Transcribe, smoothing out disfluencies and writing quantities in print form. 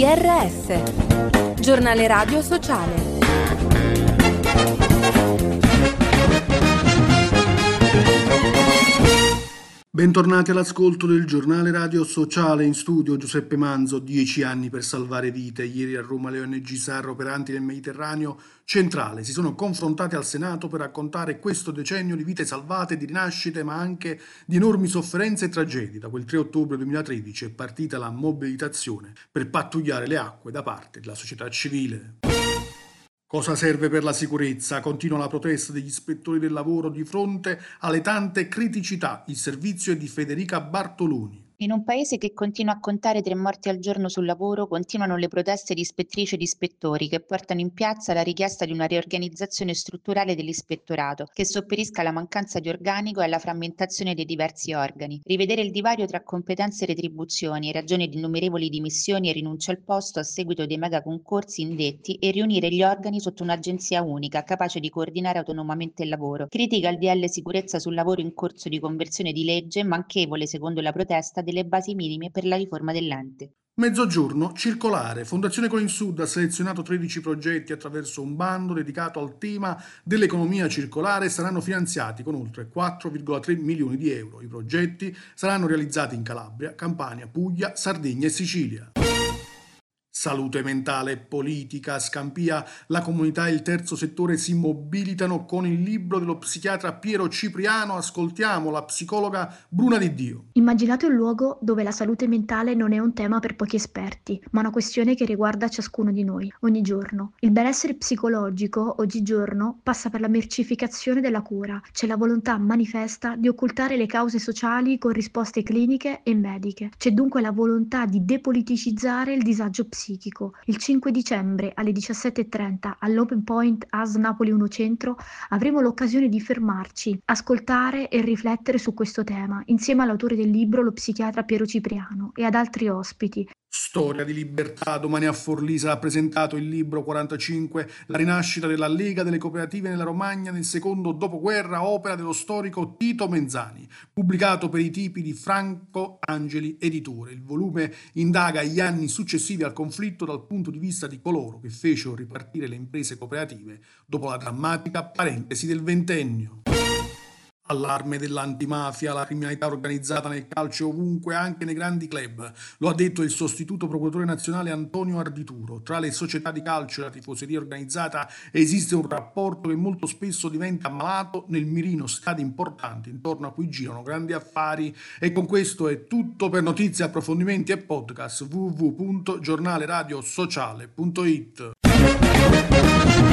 GRS, Giornale Radio Sociale. Bentornati all'ascolto del Giornale Radio Sociale. In studio Giuseppe Manzo. 10 anni per salvare vite. Ieri a Roma le ONG SAR operanti nel Mediterraneo centrale si sono confrontate al Senato per raccontare questo decennio di vite salvate, di rinascite, ma anche di enormi sofferenze e tragedie. Da quel 3 ottobre 2013 è partita la mobilitazione per pattugliare le acque da parte della società civile. Cosa serve per la sicurezza? Continua la protesta degli ispettori del lavoro di fronte alle tante criticità. Il servizio è di Federica Bartoloni. In un paese che continua a contare 3 morti al giorno sul lavoro, continuano le proteste di ispettrici ed ispettori che portano in piazza la richiesta di una riorganizzazione strutturale dell'ispettorato che sopperisca alla mancanza di organico e alla frammentazione dei diversi organi. Rivedere il divario tra competenze e retribuzioni in ragione di innumerevoli dimissioni e rinunce al posto a seguito dei mega concorsi indetti e riunire gli organi sotto un'agenzia unica capace di coordinare autonomamente il lavoro. Critica il DL Sicurezza sul lavoro in corso di conversione di legge, manchevole secondo la protesta delle basi minime per la riforma dell'ente. Mezzogiorno circolare. Fondazione Colinsud ha selezionato 13 progetti attraverso un bando dedicato al tema dell'economia circolare e saranno finanziati con oltre 4,3 milioni di euro. I progetti saranno realizzati in Calabria, Campania, Puglia, Sardegna e Sicilia. Salute mentale e politica. A Scampia la comunità e il terzo settore si mobilitano con il libro dello psichiatra Piero Cipriano. Ascoltiamo la psicologa Bruna Di Dio. Immaginate un luogo dove la salute mentale non è un tema per pochi esperti, ma una questione che riguarda ciascuno di noi, ogni giorno. Il benessere psicologico, oggigiorno, passa per la mercificazione della cura. C'è la volontà manifesta di occultare le cause sociali con risposte cliniche e mediche. C'è dunque la volontà di depoliticizzare il disagio psicologico. Il 5 dicembre alle 17:30 all'Open Point AS Napoli 1 Centro avremo l'occasione di fermarci, ascoltare e riflettere su questo tema insieme all'autore del libro, lo psichiatra Piero Cipriano, e ad altri ospiti. Storia di libertà. Domani a Forlì sarà presentato il libro 45, la rinascita della Lega delle Cooperative nella Romagna nel secondo dopoguerra, opera dello storico Tito Menzani, pubblicato per i tipi di Franco Angeli Editore. Il volume indaga gli anni successivi al conflitto dal punto di vista di coloro che fecero ripartire le imprese cooperative dopo la drammatica parentesi del ventennio. Allarme dell'antimafia, la criminalità organizzata nel calcio ovunque, anche nei grandi club. Lo ha detto il sostituto procuratore nazionale Antonio Ardituro. Tra le società di calcio e la tifoseria organizzata esiste un rapporto che molto spesso diventa malato nel mirino stadi importanti intorno a cui girano grandi affari. E con questo è tutto. Per notizie, approfondimenti e podcast www.giornaleradiosociale.it.